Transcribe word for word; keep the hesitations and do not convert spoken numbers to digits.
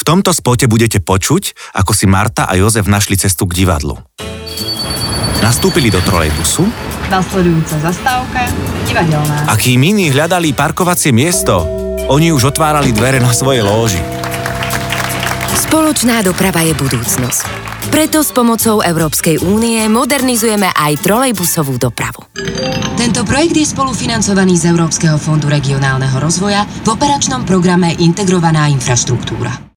V tomto spote budete počuť, ako si Marta a Jozef našli cestu k divadlu. Nastúpili do trolejbusu. Nasledujúca zastávka, divadelná. A kým iní hľadali parkovacie miesto, oni už otvárali dvere na svojej lóži. Spoločná doprava je budúcnosť. Preto s pomocou Európskej únie modernizujeme aj trolejbusovú dopravu. Tento projekt je spolufinancovaný z Európskeho fondu regionálneho rozvoja v operačnom programe Integrovaná infraštruktúra.